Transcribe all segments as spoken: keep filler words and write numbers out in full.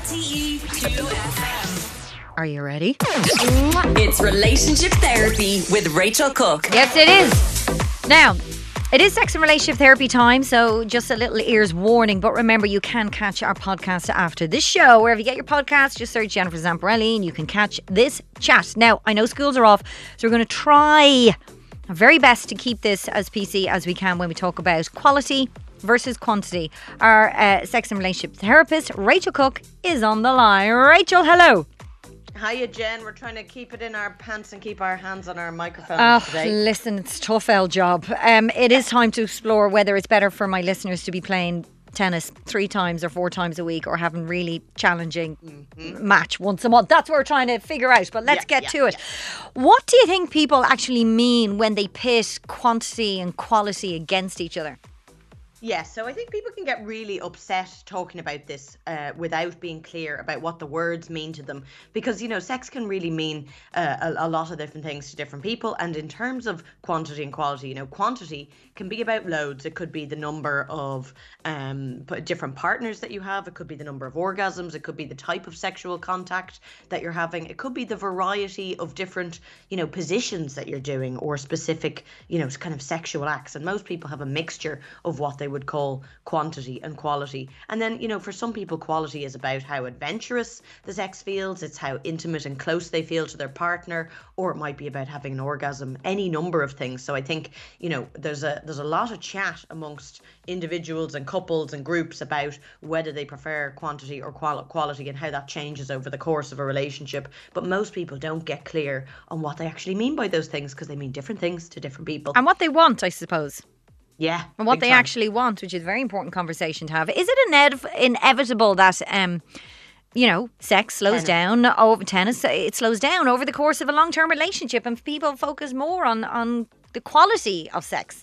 R T E two F M. Are you ready? It's Relationship Therapy with Rachel Cook. Yes, it is. Now, it is sex and relationship therapy time, so just a little ears warning. But remember, you can catch our podcast after this show. Wherever you get your podcast, just search Jennifer Zamparelli and you can catch this chat. Now, I know schools are off, so we're going to try our very best to keep this as P C as we can when we talk about quality versus quantity. Our uh, sex and relationship therapist, Rachel Cook, is on the line. Rachel, hello. Hiya, Jen. We're trying to keep it in our pants and keep our hands on our microphones Oh, today. listen, it's a tough L job. Um, it is time to explore whether it's better for my listeners to be playing tennis three times or four times a week or having really challenging mm-hmm. match once a month. That's what we're trying to figure out. But let's yeah, get yeah, to it. Yeah. What do you think people actually mean when they pit quantity and quality against each other? Yeah, so I think people can get really upset talking about this uh, without being clear about what the words mean to them. Because, you know, sex can really mean uh, a, a lot of different things to different people. And in terms of quantity and quality, you know, quantity can be about loads. It could be the number of um, different partners that you have. It could be the number of orgasms. It could be the type of sexual contact that you're having. It could be the variety of different, you know, positions that you're doing or specific, you know, kind of sexual acts. And most people have a mixture of what they would call quantity and quality. And then, you know, for some people, quality is about how adventurous the sex feels. It's how intimate and close they feel to their partner, or it might be about having an orgasm, any number of things. So I think, you know, there's a there's a lot of chat amongst individuals and couples and groups about whether they prefer quantity or qual- quality and how that changes over the course of a relationship. But most people don't get clear on what they actually mean by those things because they mean different things to different people. And what they want, I suppose. Yeah. And what they time. actually want, which is a very important conversation to have. Is it inev- inevitable that, um, you know, sex slows Tennis. down over tennis? It slows down over the course of a long-term relationship and people focus more on, on the quality of sex.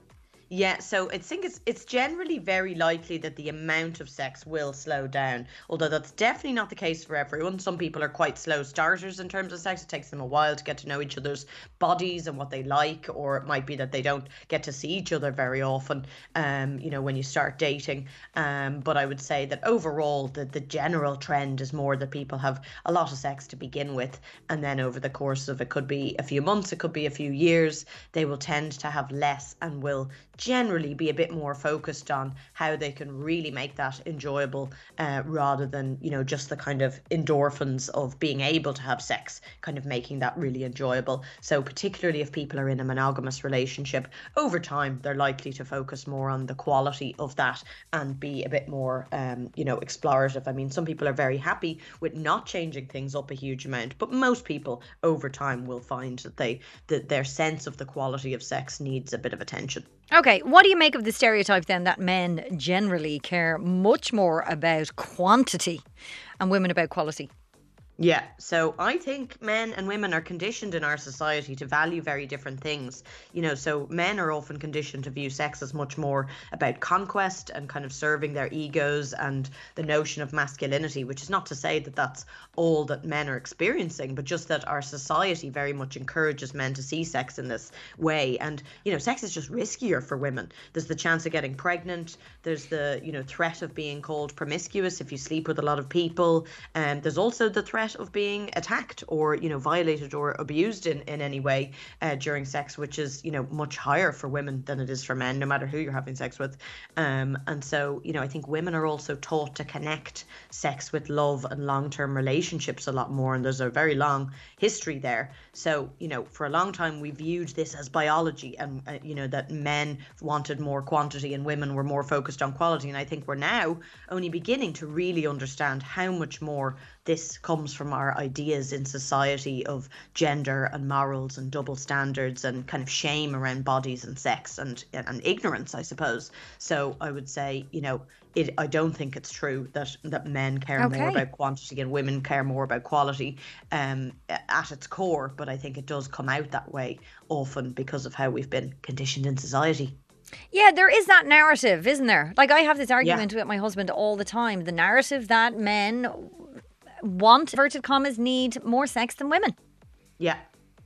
Yeah, so I think it's it's generally very likely that the amount of sex will slow down, although that's definitely not the case for everyone. Some people are quite slow starters in terms of sex. It takes them a while to get to know each other's bodies and what they like, or it might be that they don't get to see each other very often, um, you know, when you start dating. Um, but I would say that overall, the, the general trend is more that people have a lot of sex to begin with, and then over the course of, it could be a few months, it could be a few years, they will tend to have less and will generally be a bit more focused on how they can really make that enjoyable uh, rather than, you know, just the kind of endorphins of being able to have sex, kind of making that really enjoyable. So particularly if people are in a monogamous relationship, over time, they're likely to focus more on the quality of that and be a bit more, um, you know, explorative. I mean, some people are very happy with not changing things up a huge amount, but most people over time will find that they that their sense of the quality of sex needs a bit of attention. Okay, what do you make of the stereotype then that men generally care much more about quantity and women about quality? Yeah, so I think men and women are conditioned in our society to value very different things. You know, so men are often conditioned to view sex as much more about conquest and kind of serving their egos and the notion of masculinity, which is not to say that that's all that men are experiencing, but just that our society very much encourages men to see sex in this way. And, you know, sex is just riskier for women. There's the chance of getting pregnant. There's the, you know, threat of being called promiscuous if you sleep with a lot of people. And um, there's also the threat of being attacked or, you know, violated or abused in, in any way uh, during sex, which is, you know, much higher for women than it is for men, no matter who you're having sex with. Um, and so, you know, I think women are also taught to connect sex with love and long-term relationships a lot more. And there's a very long history there. So, you know, for a long time, we viewed this as biology and, uh, you know, that men wanted more quantity and women were more focused on quality. And I think we're now only beginning to really understand how much more this comes from our ideas in society of gender and morals and double standards and kind of shame around bodies and sex and and ignorance, I suppose. So I would say, you know, it, I don't think it's true that that men care Okay. more about quantity and women care more about quality um, at its core. But I think it does come out that way often because of how we've been conditioned in society. Yeah, there is that narrative, isn't there? Like I have this argument yeah. with my husband all the time. The narrative that men want, inverted commas, need more sex than women. Yeah.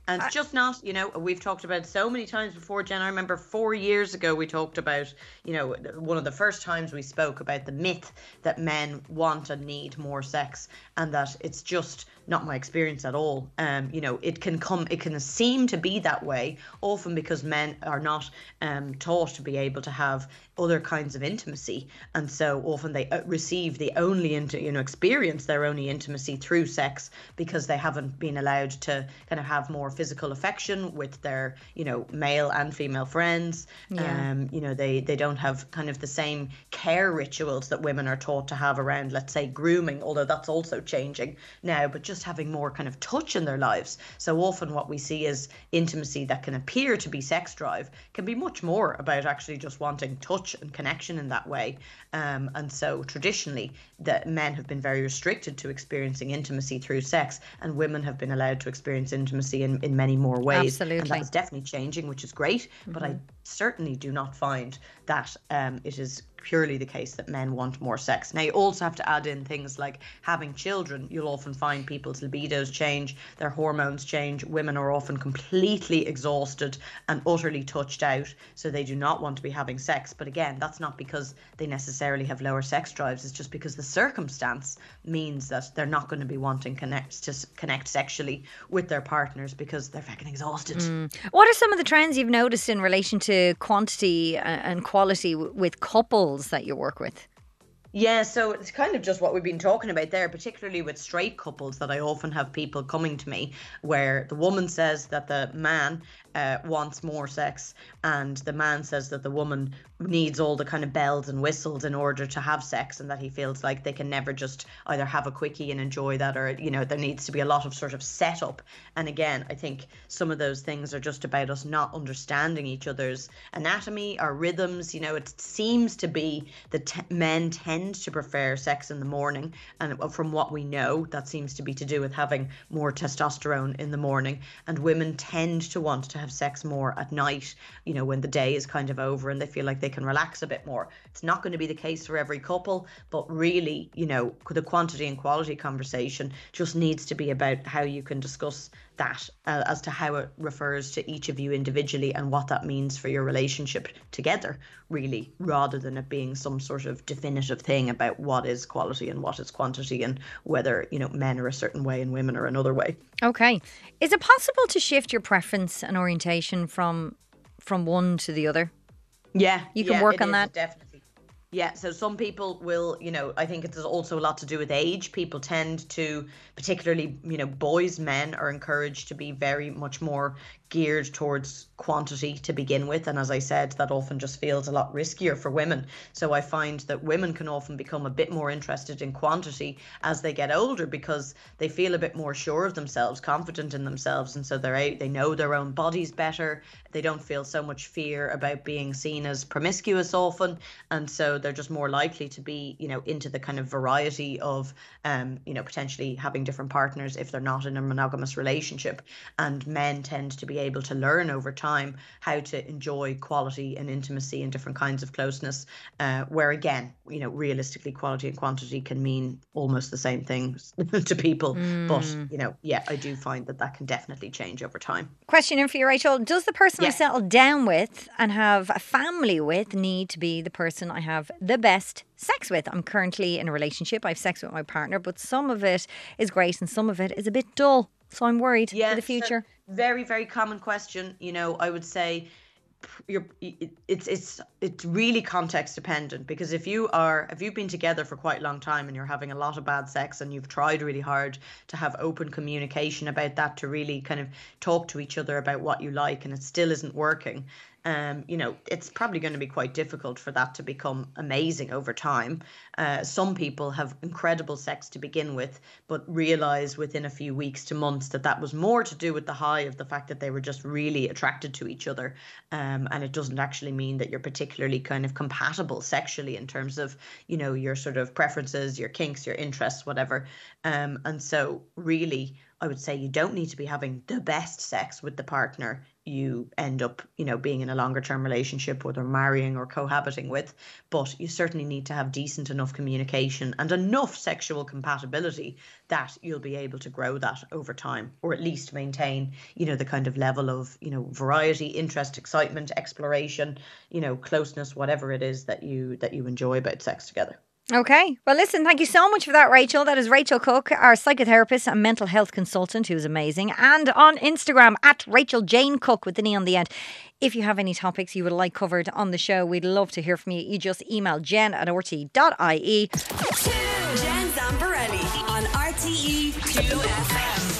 And it's just not, you know, we've talked about it so many times before, Jen. I remember four years ago we talked about, you know, one of the first times we spoke about the myth that men want and need more sex, and that it's just not my experience at all. Um, you know, it can come, it can seem to be that way, often because men are not um, taught to be able to have other kinds of intimacy, and so often they receive the only, into, you know, experience their only intimacy through sex because they haven't been allowed to kind of have more physical affection with their, you know, male and female friends. Yeah. Um, you know, they they don't have kind of the same care rituals that women are taught to have around, let's say, grooming, although that's also changing now, but just having more kind of touch in their lives. So often what we see as intimacy that can appear to be sex drive can be much more about actually just wanting touch and connection in that way. Um, and so traditionally, the men have been very restricted to experiencing intimacy through sex, and women have been allowed to experience intimacy in, in many more ways. Absolutely. And that's definitely changing, which is great. Mm-hmm. But I certainly do not find that um, it is purely the case that men want more sex. Now, you also have to add in things like having children. You'll often find people's libidos change, their hormones change. Women are often completely exhausted and utterly touched out, so they do not want to be having sex. But again, that's not because they necessarily have lower sex drives. It's just because the circumstance means that they're not going to be wanting connect to connect sexually with their partners because they're fucking exhausted. Mm. What are some of the trends you've noticed in relation to quantity and quality with couples that you work with? Yeah, so it's kind of just what we've been talking about there, particularly with straight couples, that I often have people coming to me where the woman says that the man uh, wants more sex, and the man says that the woman needs all the kind of bells and whistles in order to have sex, and that he feels like they can never just either have a quickie and enjoy that, or, you know, there needs to be a lot of sort of setup. And again, I think some of those things are just about us not understanding each other's anatomy, our rhythms. You know, it seems to be that t- men tend to prefer sex in the morning, and from what we know, that seems to be to do with having more testosterone in the morning, and women tend to want to have sex more at night, you know, when the day is kind of over and they feel like they can relax a bit more. It's not going to be the case for every couple, but really, you know, the quantity and quality conversation just needs to be about how you can discuss that uh, as to how it refers to each of you individually and what that means for your relationship together, really, rather than it being some sort of definitive thing about what is quality and what is quantity, and whether, you know, men are a certain way and women are another way. Okay. Is it possible to shift your preference and orientation from from one to the other? Yeah. You can yeah, work it on is, that? Definitely. Yeah, so some people will, you know, I think it's also a lot to do with age. People tend to, particularly, you know, boys, men are encouraged to be very much more geared towards quantity to begin with. And as I said, that often just feels a lot riskier for women. So I find that women can often become a bit more interested in quantity as they get older, because they feel a bit more sure of themselves, confident in themselves. And so they're out, they know their own bodies better. They don't feel so much fear about being seen as promiscuous often. And so they're just more likely to be, you know, into the kind of variety of, um, you know, potentially having different partners if they're not in a monogamous relationship. And men tend to be able to learn over time how to enjoy quality and intimacy and different kinds of closeness, uh, where again, you know, realistically, quality and quantity can mean almost the same things to people. Mm. But, you know, yeah, I do find that that can definitely change over time. Question in for you, Rachel. Does the person yeah. I settle down with and have a family with need to be the person I have the best sex with? I'm currently in a relationship. I have sex with my partner, but some of it is great and some of it is a bit dull. So I'm worried yeah, for the future. So very, very common question. You know, I would say you're, it's it's it's really context dependent, because if you are if you've been together for quite a long time and you're having a lot of bad sex and you've tried really hard to have open communication about that, to really kind of talk to each other about what you like, and it still isn't working, Um, you know, it's probably going to be quite difficult for that to become amazing over time. Uh, some people have incredible sex to begin with, but realize within a few weeks to months that that was more to do with the high of the fact that they were just really attracted to each other. Um, and it doesn't actually mean that you're particularly kind of compatible sexually in terms of, you know, your sort of preferences, your kinks, your interests, whatever. Um, and so really, I would say you don't need to be having the best sex with the partner you end up, you know, being in a longer term relationship with or marrying or cohabiting with, but you certainly need to have decent enough communication and enough sexual compatibility that you'll be able to grow that over time, or at least maintain, you know, the kind of level of, you know, variety, interest, excitement, exploration, you know, closeness, whatever it is that you that you enjoy about sex together. Okay. Well, listen, thank you so much for that, Rachel. That is Rachel Cook, our psychotherapist and mental health consultant, who's amazing. And on Instagram, at Rachel Jane Cook with the knee on the end. If you have any topics you would like covered on the show, we'd love to hear from you. You just email jen at r t dot i e. Jen Zamparelli on R T E two F M.